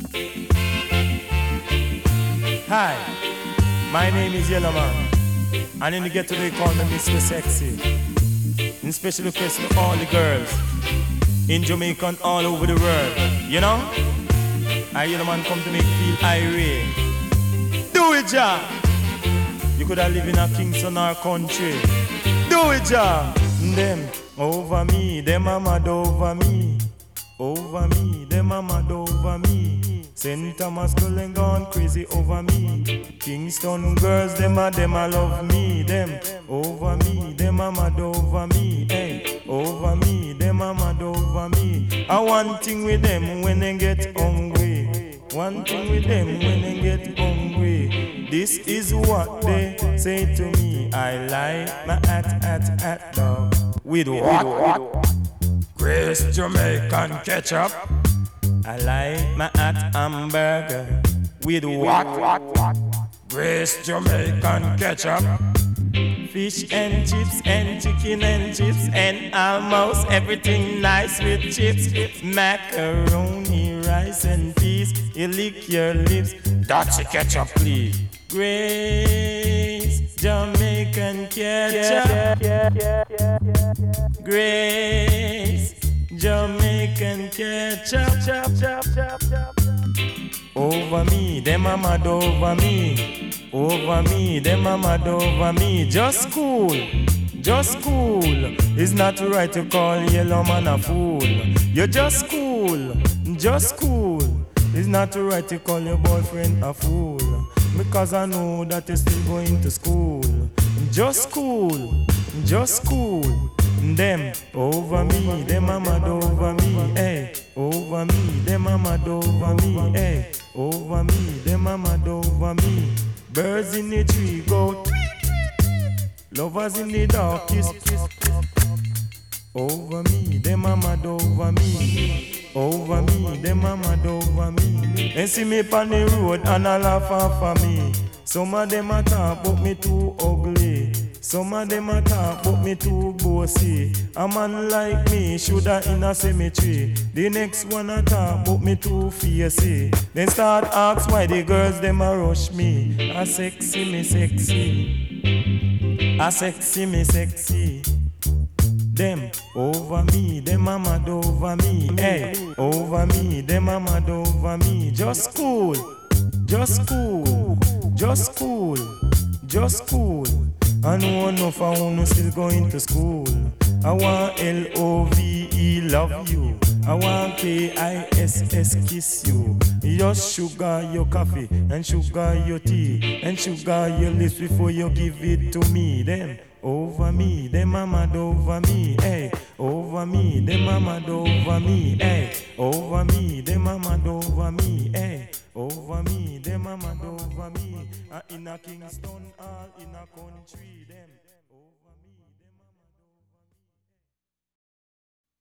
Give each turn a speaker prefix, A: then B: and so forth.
A: Hi, my name is Yellow Man, and in the ghetto they call me Mr. Sexy. In special request to all the girls in Jamaica and all over the world. You know, I Yellow Man come to make you feel irate. Do it, ja. You could have lived in a Kingston or country. Do it, ja. Them over me, them a mad over me. Over me, them a mad over me. St. Thomas girl and gone crazy over me. Kingston girls, them a love me. Them over me, them a mad over me. Hey, over me, them a mad over me. I one thing with them when they get hungry. One thing with them when they get hungry. This is what they say to me. I like my at dog. With what? Grace Jamaican ketchup. I like my hot hamburger. With what? Grace Jamaican ketchup. Fish and chips and chicken and chips and almost everything nice with chips. Macaroni, rice and peas. You lick your lips. That's a ketchup, please. Grace Jamaican ketchup. Grace Jamaican ketchup. Over me, them a mad over me. Over me, them a mad over me. Just cool, just cool. It's not right to call Yellow Man a fool. You're just cool, just cool. It's not right to call your boyfriend a fool. Because I know that you're still going to school. Just cool, just cool. Them over me, them a mad over me. Hey, over me, them a mad over me. Hey, over me, them a mad over me. Birds in the tree go tweet, tweet. Lovers in the dark kiss, kiss, kiss. Over me, them a mad over me. Over me, them a mad over me. They see me on the road and a laugh off of me. Some of them a talk but me too ugly. Some of them a talk but me too bossy. A man like me shoulda in a cemetery. The next one a talk but me too fiercey. Then start ask why the girls them a rush me. A sexy me sexy. A sexy me sexy. Them over me, them a mad over me. Hey, over me, them a mad over me. Just cool, just cool, just cool, just cool. I know enough I wanna still going to school. I want LOVE love you. I want KISS kiss you. Your sugar, your coffee, and sugar, your tea, and sugar, your lips before you give it to me. Them over me, them a mad over me. Hey, over me, them a mad over me. Hey, over me, them a mad over me. Hey, over me, them a mad over me. In a Kingston, all in a country, them.